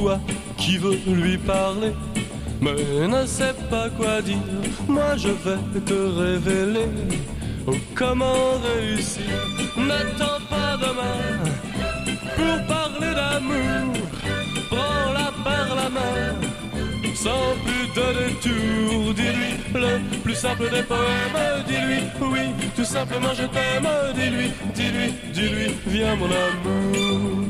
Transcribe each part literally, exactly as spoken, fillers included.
toi qui veux lui parler, mais ne sais pas quoi dire, moi je vais te révéler. Oh, comment réussir, n'attends pas demain pour parler d'amour, prends-la par la main, sans plus de détour, dis-lui le plus simple des poèmes, dis-lui oui, tout simplement je t'aime, dis-lui, dis-lui, dis-lui, viens mon amour.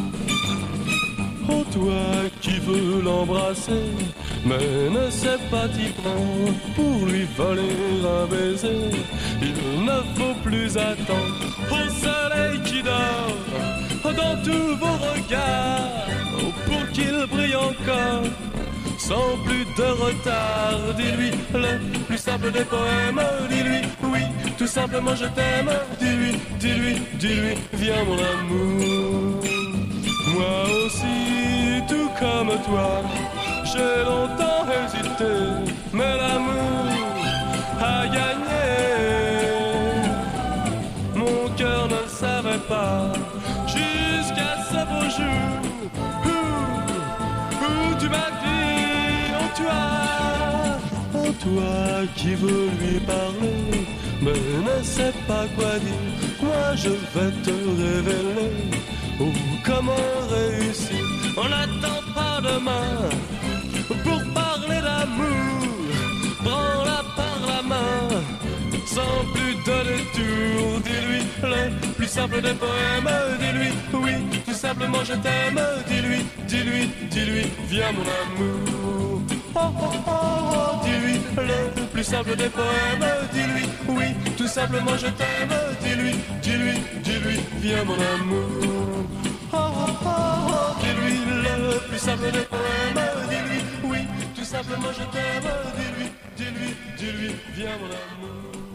Oh toi qui veux l'embrasser, mais ne sais pas t'y prendre pour lui voler un baiser, il ne faut plus attendre au soleil qui dort dans tous vos regards, oh, pour qu'il brille encore sans plus de retard, dis-lui le plus simple des poèmes, dis-lui oui, tout simplement je t'aime, dis-lui, dis-lui, dis-lui, viens mon amour. Moi aussi, tout comme toi, j'ai longtemps hésité, mais l'amour a gagné. Mon cœur ne savait pas, jusqu'à ce beau jour où, où tu m'as dit, oh toi, oh toi qui veux lui parler, mais ne sais pas quoi dire, moi je vais te révéler. Oh, comment réussir, on n'attend pas demain pour parler d'amour, prends-la par la main, sans plus de détour, dis-lui le plus simple des poèmes, dis-lui oui, tout simplement je t'aime, dis-lui, dis-lui, dis-lui, viens mon amour. Oh, oh, oh, oh, dis-lui le plus simple des poèmes, dis-lui oui, tout simplement je t'aime, dis-lui, dis-lui, dis-lui, viens mon amour. Oh, oh, oh, oh, dis-lui le plus simple des poèmes, dis-lui oui, tout simplement je t'aime, dis-lui, dis-lui, dis-lui, viens mon amour.